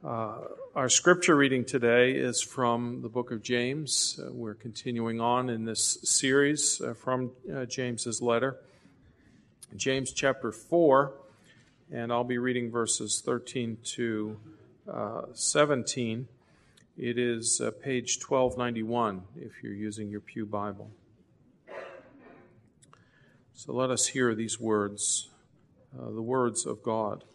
Our scripture reading today is from the book of James. We're continuing on in this series from James's letter. James chapter 4, and I'll be reading verses 13 to 17. It is page 1291 if you're using your Pew Bible. So let us hear these words, the words of God.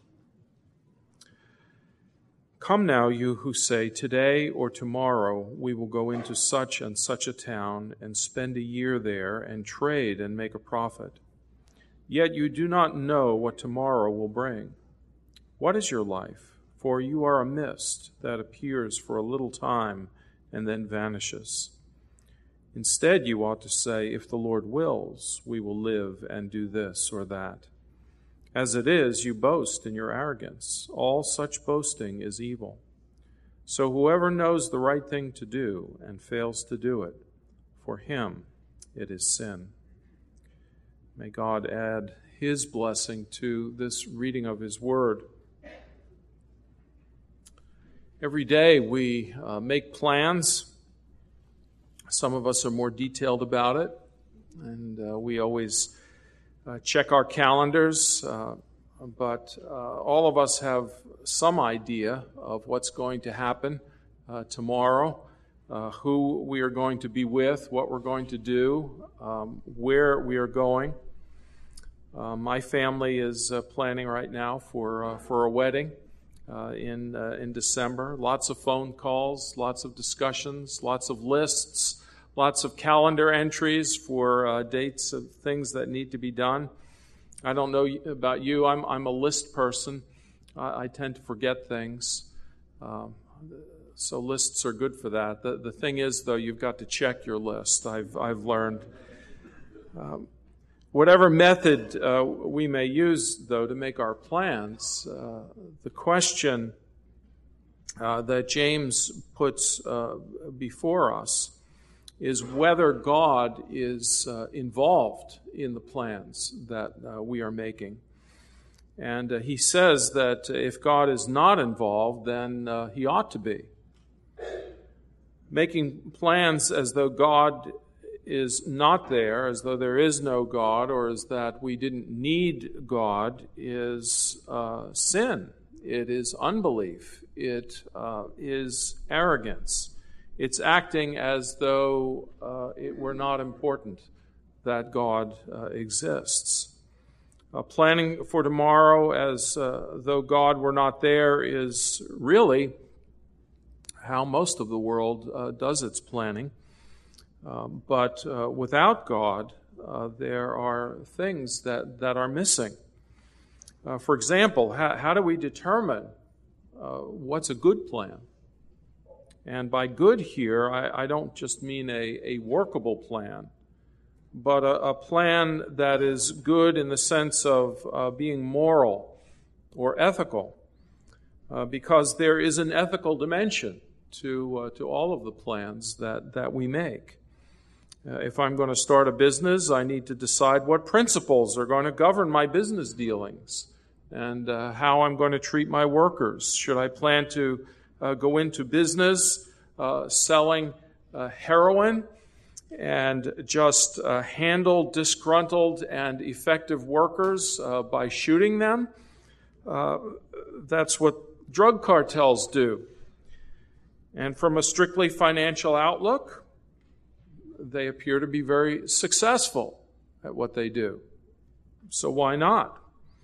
Come now, you who say, today or tomorrow we will go into such and such a town and spend a year there and trade and make a profit. Yet you do not know what tomorrow will bring. What is your life? For you are a mist that appears for a little time and then vanishes. Instead, you ought to say, if the Lord wills, we will live and do this or that. As it is, you boast in your arrogance. All such boasting is evil. So whoever knows the right thing to do and fails to do it, for him it is sin. May God add His blessing to this reading of His Word. Every day we make plans. Some of us are more detailed about it, and we always check our calendars, but all of us have some idea of what's going to happen tomorrow, who we are going to be with, what we're going to do, where we are going. My family is planning right now for a wedding in December. Lots of phone calls, lots of discussions, lots of lists. Lots of calendar entries for dates of things that need to be done. I don't know about you. I'm a list person. I tend to forget things. So lists are good for that. The thing is, though, you've got to check your list. I've learned. Whatever method we may use, though, to make our plans, the question that James puts before us is whether God is involved in the plans that we are making. And he says that if God is not involved, then he ought to be. Making plans as though God is not there, as though there is no God, or as that we didn't need God, is sin. It is unbelief. It is arrogance. It's acting as though it were not important that God exists. Planning for tomorrow as though God were not there is really how most of the world does its planning. But without God, there are things that are missing. For example, how do we determine what's a good plan? And by good here, I don't just mean a workable plan, but a plan that is good in the sense of being moral or ethical, because there is an ethical dimension to all of the plans that we make. If I'm going to start a business, I need to decide what principles are going to govern my business dealings and how I'm going to treat my workers. Should I plan to go into business selling heroin and just handle disgruntled and effective workers by shooting them? That's what drug cartels do. And from a strictly financial outlook, they appear to be very successful at what they do. So why not?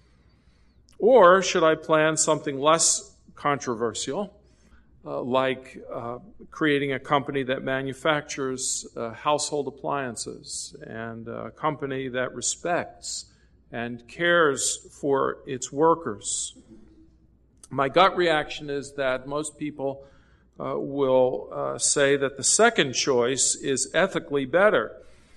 Or should I plan something less controversial, like creating a company that manufactures household appliances and a company that respects and cares for its workers? My gut reaction is that most people will say that the second choice is ethically better.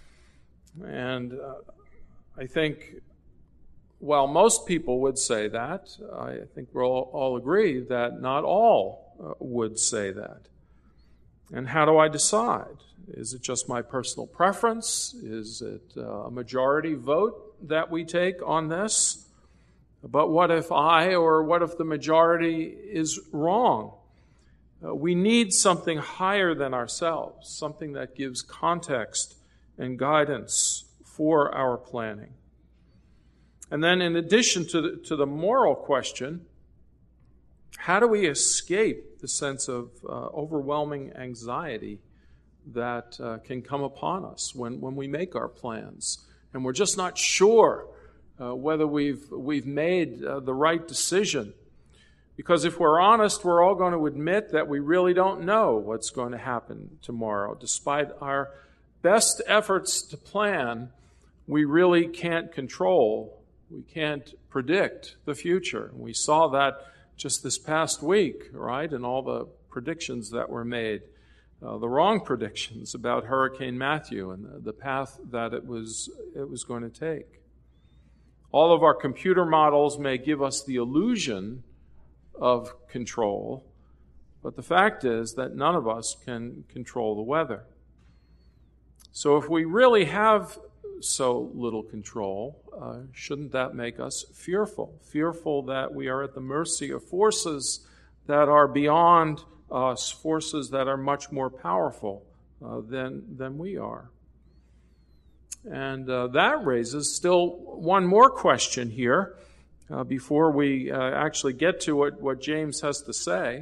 And I think while most people would say that, I think we'll all agree that not all would say that. And how do I decide? Is it just my personal preference? Is it a majority vote that we take on this? But what if what if the majority is wrong? We need something higher than ourselves, something that gives context and guidance for our planning. And then in addition to the moral question, how do we escape the sense of overwhelming anxiety that can come upon us when we make our plans and we're just not sure whether we've made the right decision? Because if we're honest, we're all going to admit that we really don't know what's going to happen tomorrow. Despite our best efforts to plan, we really can't control, we can't predict the future. We saw that just this past week, right, and all the predictions that were made, the wrong predictions about Hurricane Matthew and the path that it was going to take. All of our computer models may give us the illusion of control, but the fact is that none of us can control the weather. So if we really have so little control, shouldn't that make us fearful? Fearful that we are at the mercy of forces that are beyond us, forces that are much more powerful than we are. And that raises still one more question here before we actually get to what James has to say.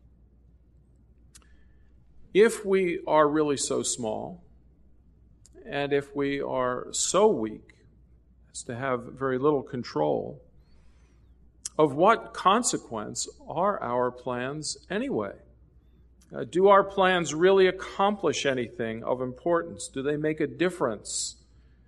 If we are really so small, and if we are so weak as to have very little control, of what consequence are our plans anyway? Do our plans really accomplish anything of importance? Do they make a difference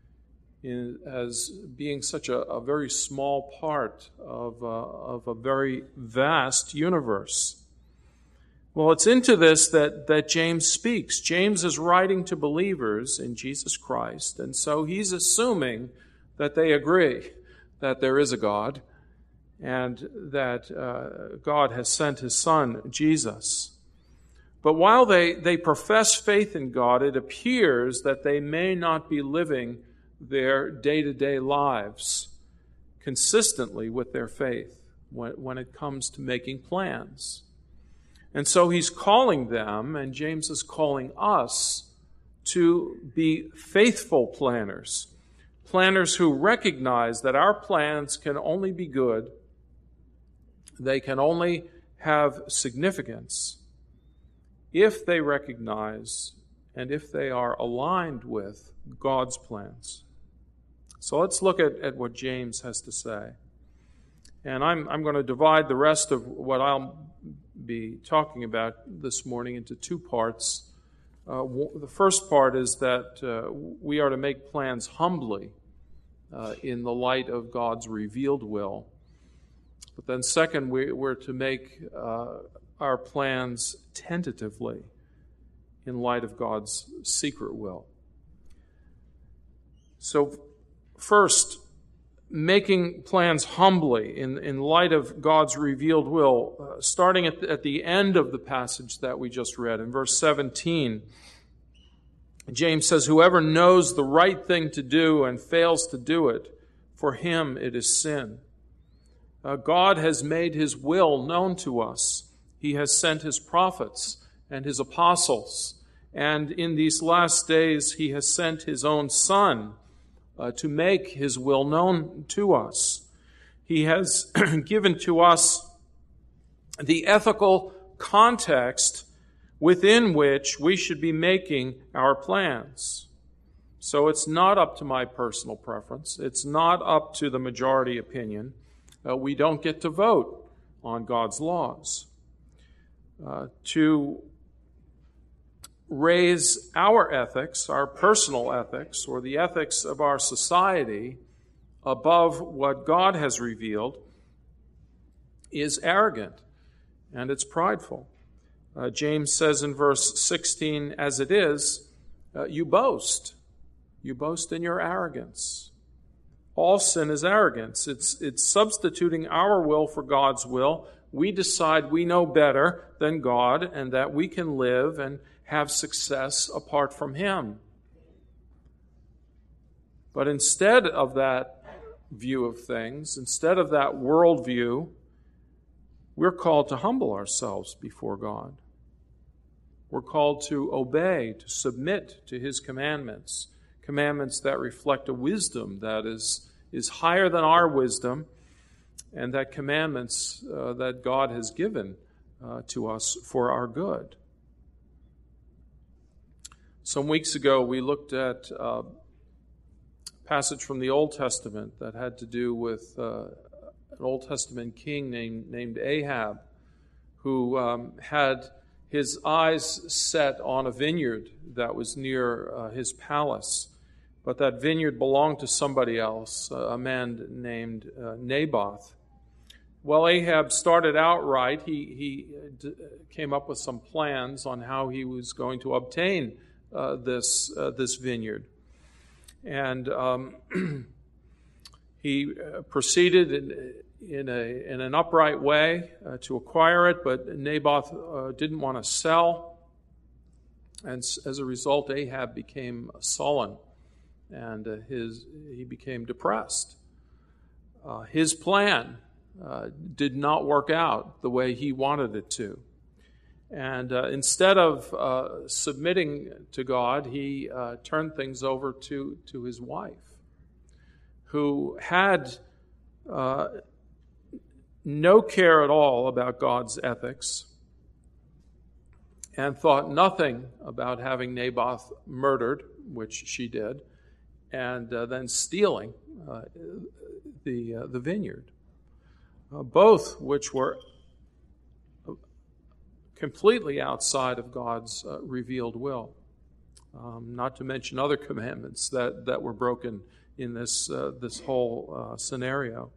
as being such a very small part of a very vast universe? Well, it's into this that James speaks. James is writing to believers in Jesus Christ, and so he's assuming that they agree that there is a God and that God has sent his Son, Jesus. But while they profess faith in God, it appears that they may not be living their day-to-day lives consistently with their faith when it comes to making plans. And so he's calling them, and James is calling us, to be faithful planners. Planners who recognize that our plans can only be good, they can only have significance if they recognize and if they are aligned with God's plans. So let's look at what James has to say. And I'm going to divide the rest of what I'll be talking about this morning into two parts. The first part is that we are to make plans humbly in the light of God's revealed will. But then second, we're to make our plans tentatively in light of God's secret will. So first, making plans humbly in light of God's revealed will, starting at the end of the passage that we just read, in verse 17, James says, "Whoever knows the right thing to do and fails to do it, for him it is sin." God has made his will known to us. He has sent his prophets and his apostles, and in these last days he has sent his own Son to make his will known to us. He has given to us the ethical context within which we should be making our plans. So it's not up to my personal preference. It's not up to the majority opinion. We don't get to vote on God's laws. To raise our ethics, our personal ethics, or the ethics of our society above what God has revealed is arrogant and it's prideful. James says in verse 16, as it is, you boast. You boast in your arrogance. All sin is arrogance. It's substituting our will for God's will. We decide we know better than God and that we can live and have success apart from him. But instead of that view of things, instead of that worldview, we're called to humble ourselves before God. We're called to obey, to submit to His commandments, commandments that reflect a wisdom that is higher than our wisdom, and that commandments that God has given to us for our good. Some weeks ago, we looked at a passage from the Old Testament that had to do with an Old Testament king named Ahab, who had his eyes set on a vineyard that was near his palace. But that vineyard belonged to somebody else, a man named Naboth. Well, Ahab started out right. He came up with some plans on how he was going to obtain this vineyard. And he proceeded in an upright way to acquire it, but Naboth didn't want to sell. And as a result, Ahab became sullen, and he became depressed. His plan did not work out the way he wanted it to. And instead of submitting to God, he turned things over to his wife, who had no care at all about God's ethics and thought nothing about having Naboth murdered, which she did, and then stealing the vineyard. Both which were completely outside of God's revealed will. Not to mention other commandments that were broken in this whole scenario.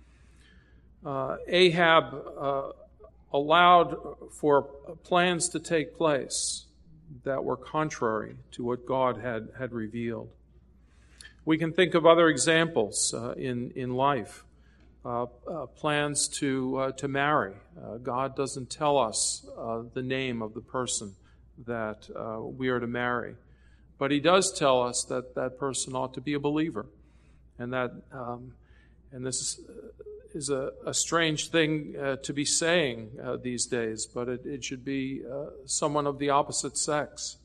Ahab allowed for plans to take place that were contrary to what God had revealed. We can think of other examples in life. Plans to marry. God doesn't tell us the name of the person that we are to marry, but He does tell us that that person ought to be a believer, and that and this is a strange thing to be saying these days, but it should be someone of the opposite sex.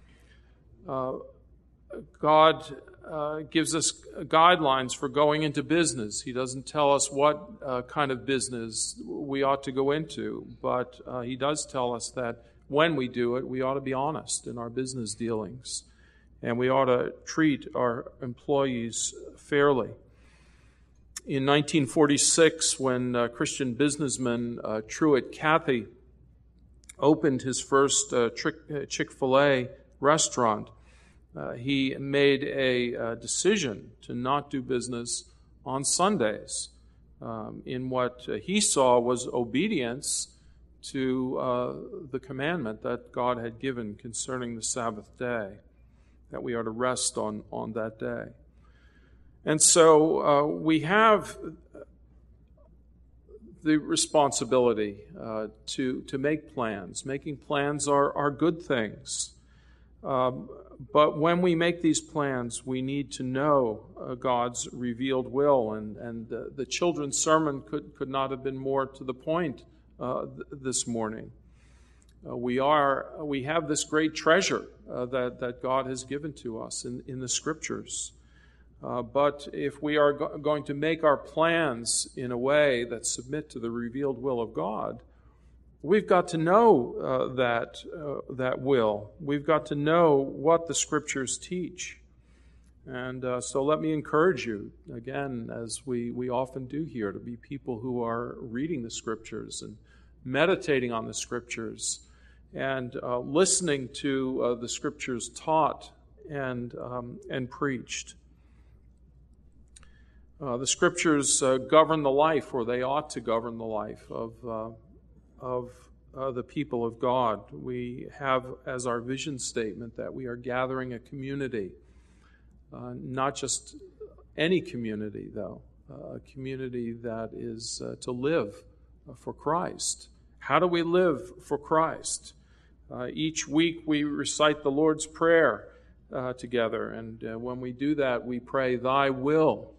God gives us guidelines for going into business. He doesn't tell us what kind of business we ought to go into, but He does tell us that when we do it, we ought to be honest in our business dealings, and we ought to treat our employees fairly. In 1946, when Christian businessman Truett Cathy opened his first Chick-fil-A restaurant, he made a decision to not do business on Sundays in what he saw was obedience to the commandment that God had given concerning the Sabbath day, that we are to rest on that day. And so we have the responsibility to make plans. Making plans are good things. But when we make these plans, we need to know God's revealed will. And the children's sermon could not have been more to the point this morning. We have this great treasure that God has given to us in the Scriptures. But if we are going to make our plans in a way that submit to the revealed will of God, we've got to know that will. We've got to know what the Scriptures teach. And so let me encourage you, again, as we often do here, to be people who are reading the Scriptures and meditating on the Scriptures and listening to the Scriptures taught and preached. The Scriptures govern the life, or they ought to govern the life of the people of God. We have as our vision statement that we are gathering a community, not just any community, though, a community that is to live for Christ. How do we live for Christ? Each week we recite the Lord's Prayer together, and when we do that, we pray, "Thy will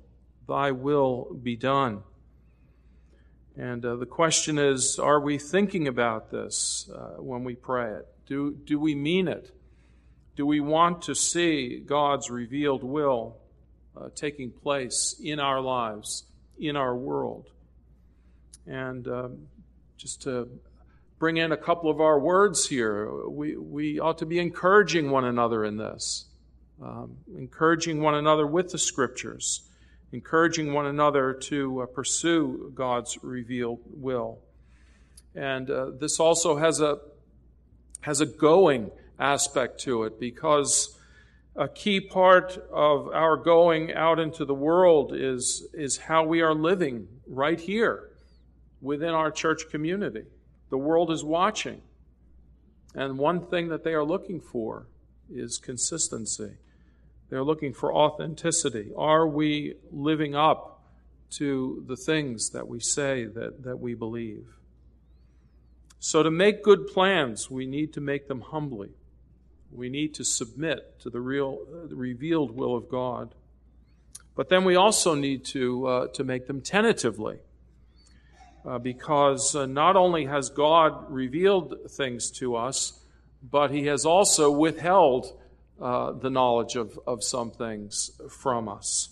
thy will be done. And the question is, are we thinking about this when we pray it? Do we mean it? Do we want to see God's revealed will taking place in our lives, in our world? And just to bring in a couple of our words here, we ought to be encouraging one another in this, encouraging one another with the Scriptures, encouraging one another to pursue God's revealed will. And this also has a going aspect to it, because a key part of our going out into the world is how we are living right here within our church community. The world is watching, and one thing that they are looking for is consistency. They're looking for authenticity. Are we living up to the things that we say that we believe? So to make good plans, we need to make them humbly. We need to submit to the revealed will of God. But then we also need to make them tentatively. Because not only has God revealed things to us, but He has also withheld the knowledge of some things from us.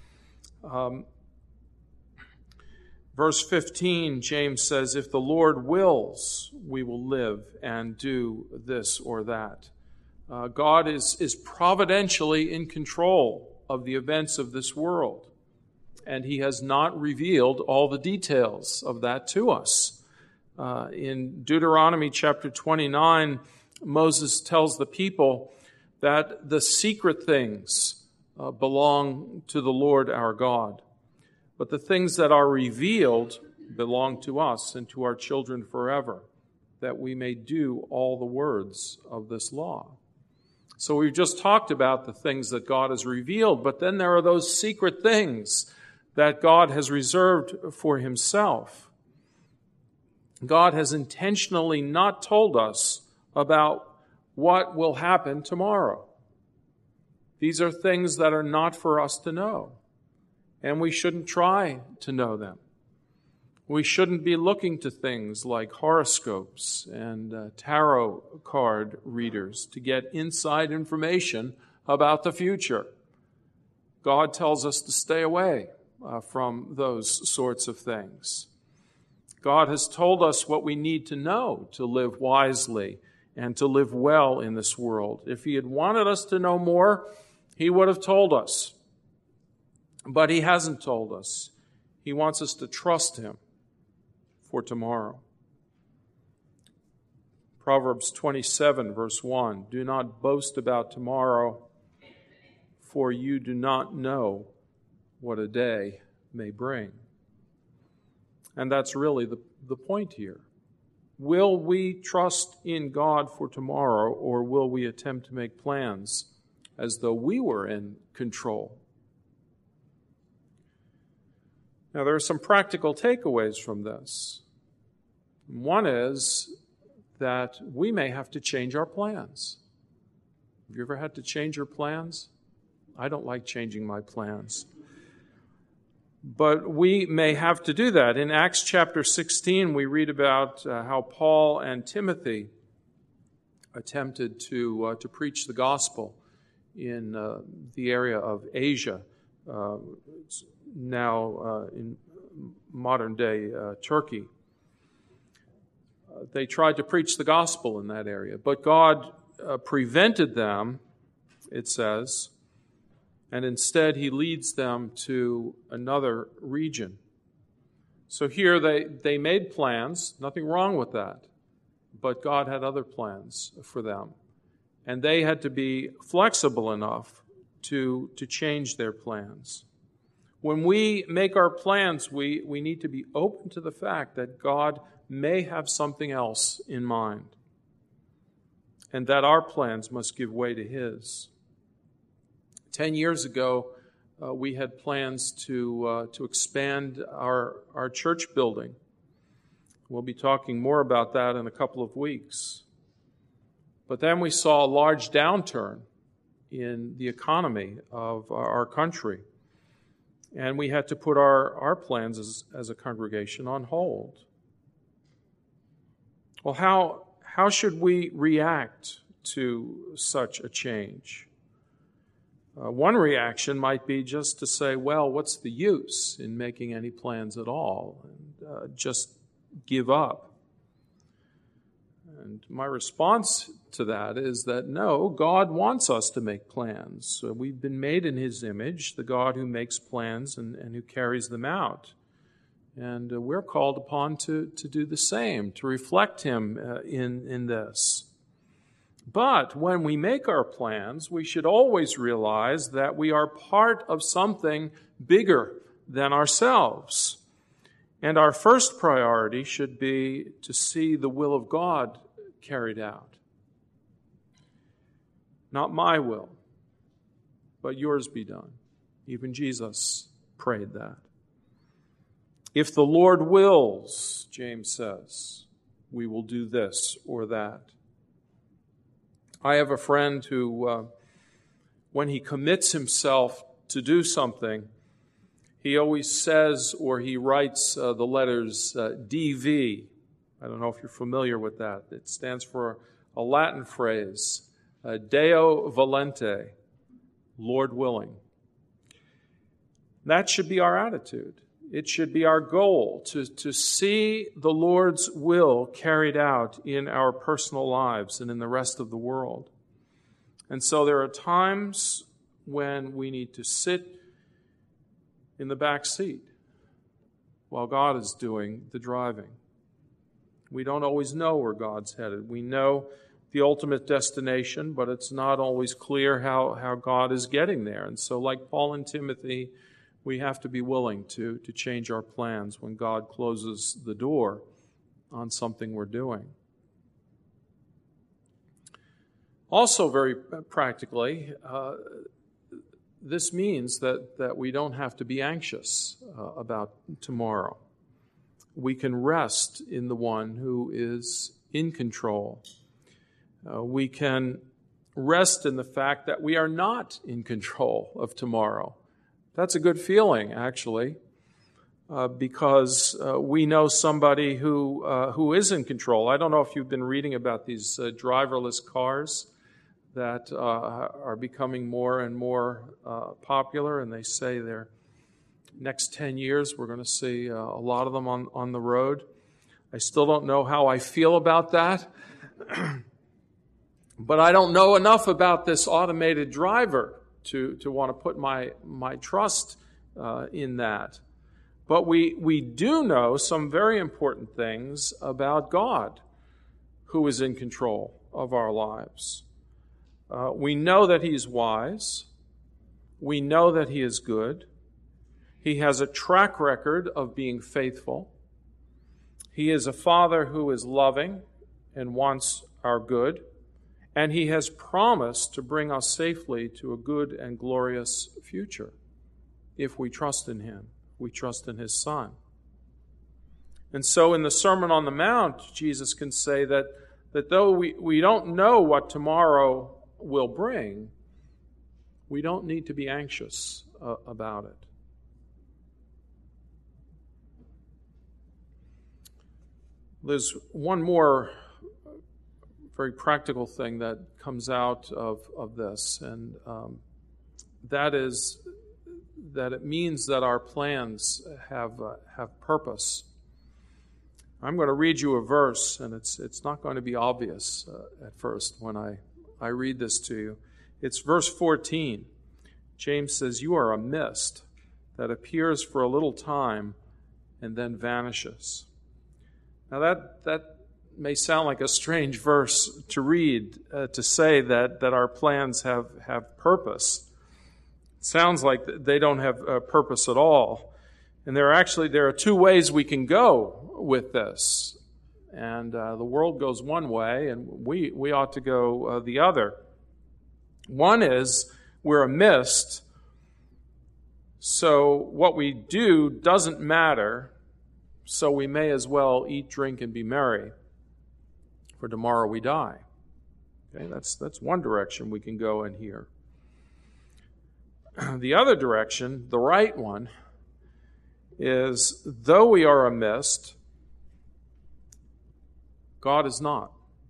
Verse 15, James says, if the Lord wills, we will live and do this or that. God is providentially in control of the events of this world, and He has not revealed all the details of that to us. In Deuteronomy chapter 29, Moses tells the people that the secret things belong to the Lord our God, but the things that are revealed belong to us and to our children forever, that we may do all the words of this law. So we've just talked about the things that God has revealed, but then there are those secret things that God has reserved for Himself. God has intentionally not told us about what will happen tomorrow. These are things that are not for us to know, and we shouldn't try to know them. We shouldn't be looking to things like horoscopes and tarot card readers to get inside information about the future. God tells us to stay away from those sorts of things. God has told us what we need to know to live wisely and to live well in this world. If He had wanted us to know more, He would have told us. But He hasn't told us. He wants us to trust Him for tomorrow. Proverbs 27, verse 1, do not boast about tomorrow, for you do not know what a day may bring. And that's really the point here. Will we trust in God for tomorrow, or will we attempt to make plans as though we were in control? Now, there are some practical takeaways from this. One is that we may have to change our plans. Have you ever had to change your plans? I don't like changing my plans. But we may have to do that. In Acts chapter 16, we read about how Paul and Timothy attempted to preach the gospel in the area of Asia, now in modern-day Turkey. They tried to preach the gospel in that area, but God prevented them, it says, and instead He leads them to another region. So here they made plans, nothing wrong with that, but God had other plans for them. And they had to be flexible enough to change their plans. When we make our plans, we need to be open to the fact that God may have something else in mind, and that our plans must give way to His. 10 years ago, we had plans to expand our church building. We'll be talking more about that in a couple of weeks. But then we saw a large downturn in the economy of our country. And we had to put our plans as a congregation on hold. Well, how should we react to such a change? One reaction might be just to say, well, what's the use in making any plans at all? And just give up. And my response to that is that no, God wants us to make plans. So we've been made in His image, the God who makes plans and who carries them out. And we're called upon to do the same, to reflect Him in this. But when we make our plans, we should always realize that we are part of something bigger than ourselves. And our first priority should be to see the will of God carried out. Not my will, but yours be done. Even Jesus prayed that. If the Lord wills, James says, we will do this or that. I have a friend who, when he commits himself to do something, he always says or he writes the letters DV. I don't know if you're familiar with that. It stands for a Latin phrase, Deo volente, Lord willing. That should be our attitude. It should be our goal to see the Lord's will carried out in our personal lives and in the rest of the world. And so there are times when we need to sit in the back seat while God is doing the driving. We don't always know where God's headed. We know the ultimate destination, but it's not always clear how God is getting there. And so like Paul and Timothy, we have to be willing to change our plans when God closes the door on something we're doing. Also, very practically, this means that we don't have to be anxious about tomorrow. We can rest in the one who is in control. We can rest in the fact that we are not in control of tomorrow. That's a good feeling, actually, because we know somebody who is in control. I don't know if you've been reading about these driverless cars that are becoming more and more popular, and they say they're next 10 years we're going to see a lot of them on the road. I still don't know how I feel about that, but I don't know enough about this automated driver to want to put my trust in that. But we do know some very important things about God, who is in control of our lives. We know that He's wise. We know that He is good. He has a track record of being faithful. He is a Father who is loving and wants our good. And He has promised to bring us safely to a good and glorious future if we trust in Him, we trust in His Son. And so in the Sermon on the Mount, Jesus can say that though we don't know what tomorrow will bring, we don't need to be anxious about it. There's one more very practical thing that comes out of this, and that is that it means that our plans have purpose. I'm going to read you a verse, and it's not going to be obvious at first when I read this to you. It's verse 14. James says, "You are a mist that appears for a little time and then vanishes." Now that may sound like a strange verse to read, to say that our plans have purpose. It sounds like they don't have purpose at all. And there are two ways we can go with this. And the world goes one way, and we ought to go the other. One is we're a mist, so what we do doesn't matter, so we may as well eat, drink, and be merry, for tomorrow we die. Okay, that's one direction we can go in here. The other direction, the right one, is, though we are a mist, God is not.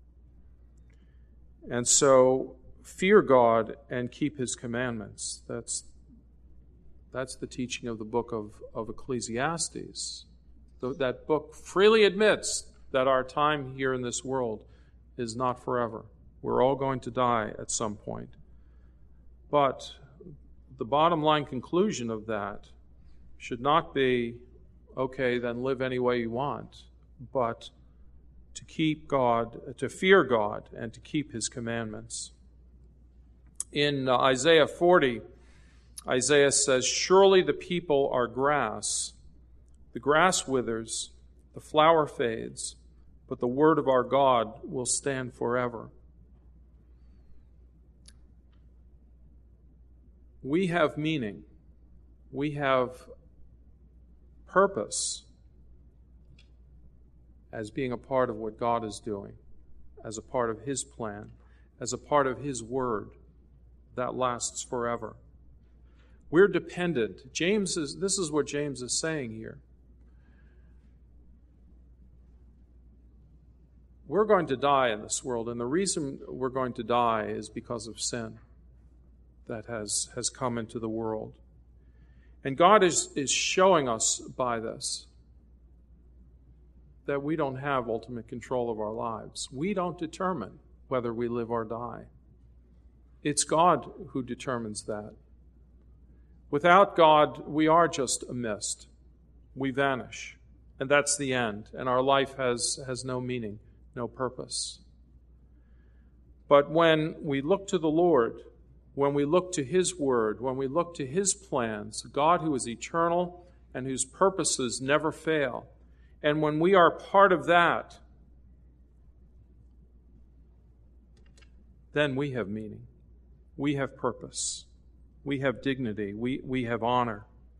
And so fear God and keep his commandments. That's the teaching of the book of Ecclesiastes. That book freely admits that our time here in this world is not forever. We're all going to die at some point. But the bottom line conclusion of that should not be, okay, then live any way you want, but to keep God, to fear God, and to keep his commandments. In Isaiah 40, Isaiah says, "Surely the people are grass. The grass withers, the flower fades, but the word of our God will stand forever." We have meaning. We have purpose as being a part of what God is doing, as a part of his plan, as a part of his word that lasts forever. We're dependent. This is what James is saying here. We're going to die in this world, and the reason we're going to die is because of sin that has come into the world. And God is showing us by this that we don't have ultimate control of our lives. We don't determine whether we live or die. It's God who determines that. Without God, we are just a mist. We vanish, and that's the end, and our life has no meaning, no purpose. But when we look to the Lord, when we look to his word, when we look to his plans, God who is eternal and whose purposes never fail, and when we are part of that, then we have meaning. We have purpose. We have dignity. We have honor.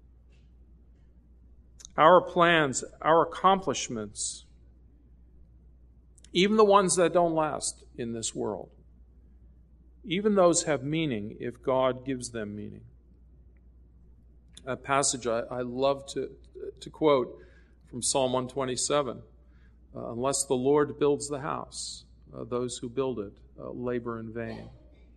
Our plans, our accomplishments, even the ones that don't last in this world, even those have meaning if God gives them meaning. A passage I love to quote from Psalm 127, "Unless the Lord builds the house, those who build it labor in vain."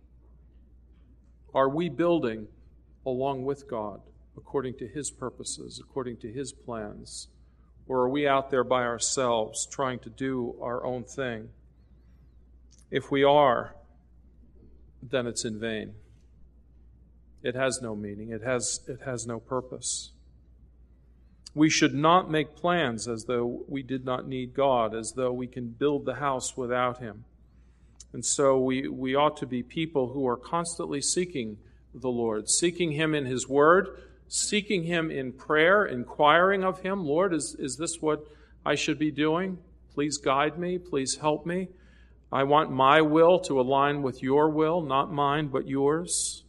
Are we building along with God, according to his purposes, according to his plans? Or are we out there by ourselves trying to do our own thing? If we are, then it's in vain. It has no meaning. It has no purpose. We should not make plans as though we did not need God, as though we can build the house without him. And so we ought to be people who are constantly seeking the Lord, seeking him in his word, seeking him in prayer, inquiring of him, "Lord, is this what I should be doing? Please guide me. Please help me. I want my will to align with your will, not mine, but yours."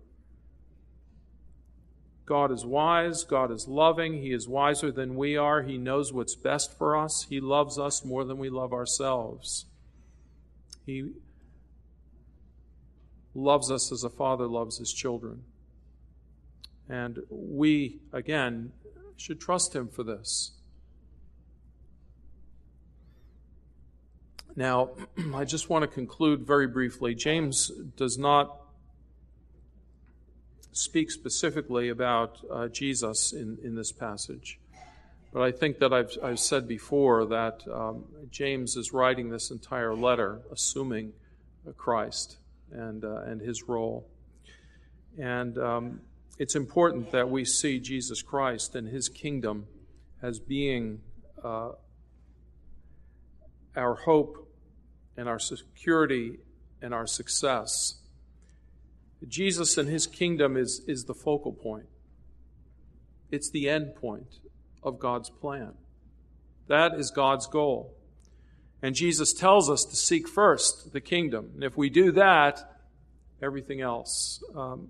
God is wise. God is loving. He is wiser than we are. He knows what's best for us. He loves us more than we love ourselves. He loves us as a father loves his children. And we, again, should trust him for this. Now, I just want to conclude very briefly. James does not speak specifically about Jesus in this passage. But I think that I've said before that James is writing this entire letter assuming Christ and his role. And it's important that we see Jesus Christ and his kingdom as being our hope and our security and our success. Jesus and his kingdom is the focal point. It's the end point of God's plan. That is God's goal. And Jesus tells us to seek first the kingdom. And if we do that, everything else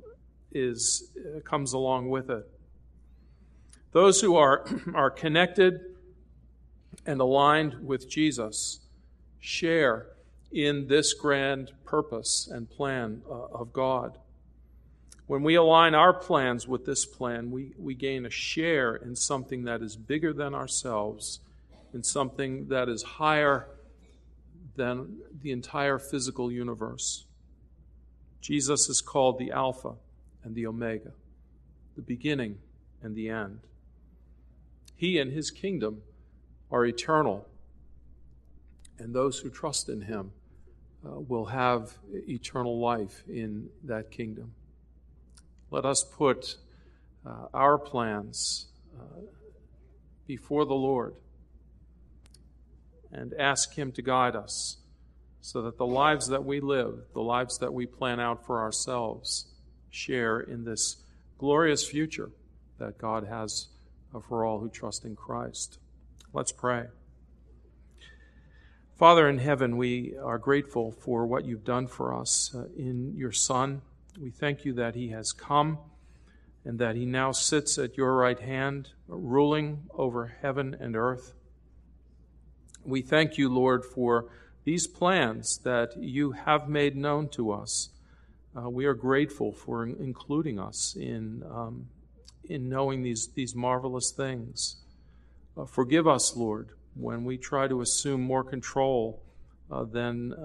comes along with it. Those who are connected and aligned with Jesus share in this grand purpose and plan of God. When we align our plans with this plan, we gain a share in something that is bigger than ourselves, in something that is higher than the entire physical universe. Jesus is called the Alpha and the Omega, the beginning and the end. He and his kingdom are eternal, and those who trust in him will have eternal life in that kingdom. Let us put our plans before the Lord and ask him to guide us so that the lives that we live, the lives that we plan out for ourselves, share in this glorious future that God has for all who trust in Christ. Let's pray. Father in heaven, we are grateful for what you've done for us in your Son. We thank you that he has come and that he now sits at your right hand, ruling over heaven and earth. We thank you, Lord, for these plans that you have made known to us. We are grateful for including us in knowing these marvelous things. Forgive us, Lord, when we try to assume more control than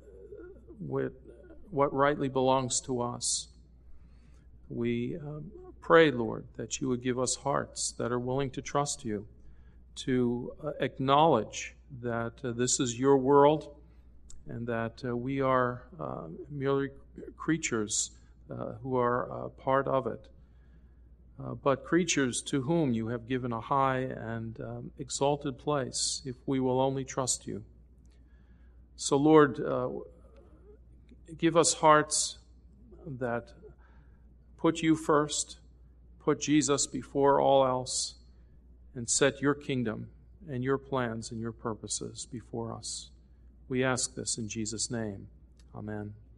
what rightly belongs to us. We pray, Lord, that you would give us hearts that are willing to trust you, to acknowledge that this is your world and that we are merely creatures who are part of it, but creatures to whom you have given a high and exalted place if we will only trust you. So, Lord, give us hearts that put you first, put Jesus before all else, and set your kingdom and your plans and your purposes before us. We ask this in Jesus' name. Amen.